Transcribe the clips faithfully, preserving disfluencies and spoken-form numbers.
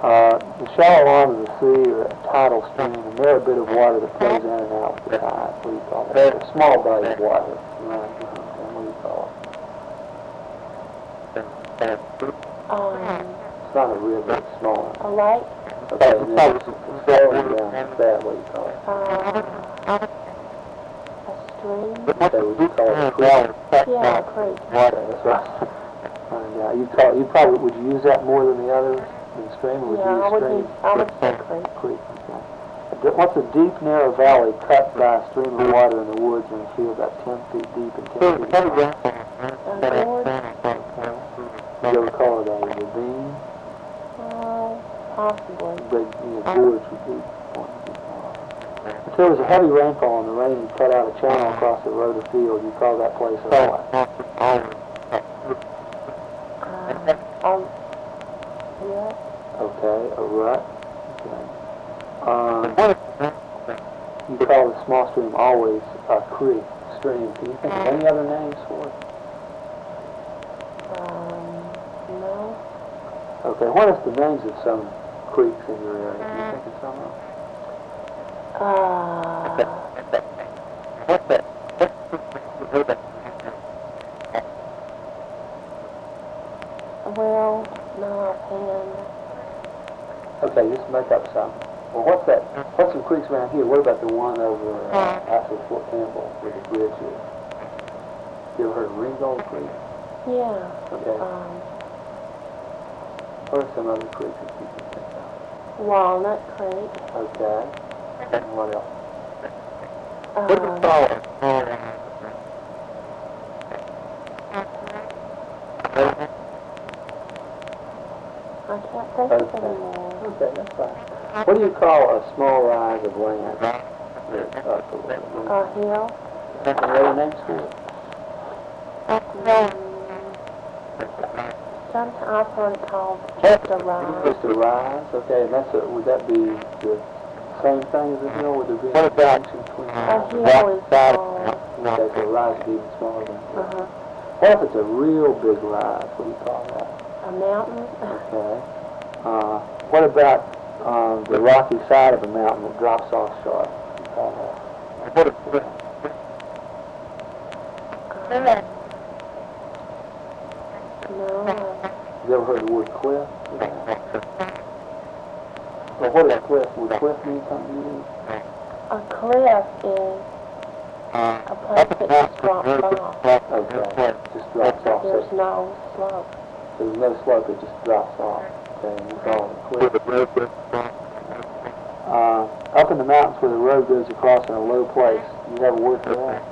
Uh, the shallow arm of the sea or a tidal stream, and they're a bit of water that flows in and out with the tide. What do you call that? A small body of water. Right. Okay. What do you call it? Um, It's not a river, it's small. a lake? Okay, and then it's flowing down that. What do you call it? Uh, a stream? Okay, would you call it a creek? Yeah, a creek. Okay, that's right. Find out. You call you probably would you use that more than the others? Than stream, or would Yeah, you use I would stream? use, I would say creek. Creek. Okay. What's a deep, narrow valley cut by a stream of water in the woods in a field about ten feet deep and ten feet wide? A gorge? Okay. You ever call it a ravine? Uh, possibly. Big, you know, gorge would be one. If there was a heavy rainfall and the rain had cut out a channel across the road or field, you call that place a what? Uh, um, yeah. Okay, a rut. Okay. Um, you call the small stream always a creek, stream. Can you think of any other names for it? Um, no. Okay, what is the names of some creeks in your area? Can you think of some of them? Uh, well, no offhand. Okay, just make up some. Well, what's that? What's some creeks around here? What about the one over uh, after Fort Campbell where the bridge is? You ever heard of Ringgold Creek? Yeah. Okay. Um, What are some other creeks that you can think of? Walnut Creek. Okay. And what else? Uh, I can't think of Okay. any more. Okay, that's fine. What do you call a small rise of land? That's up a little. A hill. Any other names for it? Mm, Sometimes I've heard it called just a rise. Just a rise, okay, and that's a, would that be the same thing as a hill? Would there be any distinction between A that? hill is small. Okay, so a rise would be even smaller than a hill. Uh-huh. What if it's a real big rise? What do you call that? A mountain. Okay. Uh, what about um, the rocky side of a mountain that drops off sharp? What do you call that? What is it? Um, no. You ever heard the word cliff? Well, what is cliff? Would cliff mean something to you? A cliff is a place that just drops off. Okay, just drops off. There's So no slope. there's no slope, it just drops off. Okay, and we call it a cliff. Uh, up in the mountains where the road goes across in a low place, you have a word for that?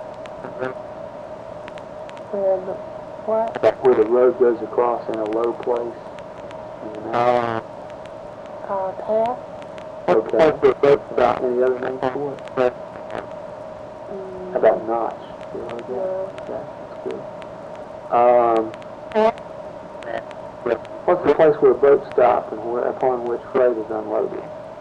Where the, what? Where the road goes across in a low place in the mountains. Uh, path? Okay. Any other names for it? Mm, How about notch? You know, like that? no. Okay, that's good. Um, what's the place where a boat stops and where, upon which freight is unloaded?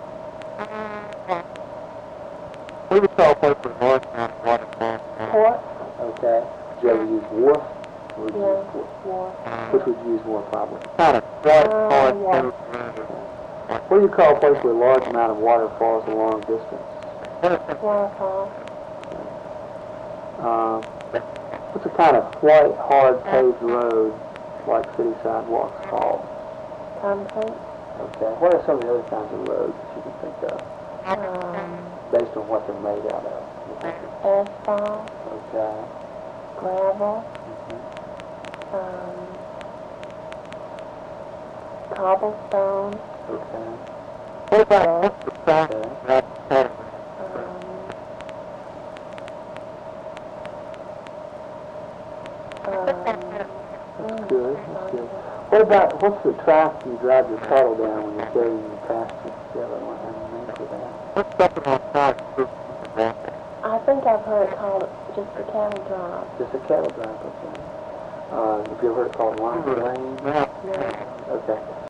We would call a place where north and waterfall. Port? Okay. Did you ever use wharf? Or would you Yeah. use port? War. Which would you use more probably? Kind of Uh, hard water. What do you call a place where a large amount of water falls a long distance? Waterfall. Um, what's a kind of white, hard paved road like city sidewalks called? Concrete. Okay. What are some of the other kinds of roads that you can think of Um, based on what they're made out of? asphalt. Okay. Gravel. Um, cobblestone. Okay. What about what's the size Okay. of that sediment? Um, um, That's good. That's good. What about, what's the track you drive your cattle down when you're carrying your pasture? Do you have a name for that? What's something on top of this water? I think I've heard it called just a cattle drive. Just a cattle drive, okay. Uh, have you ever heard it called line lane? Yeah. No. Okay.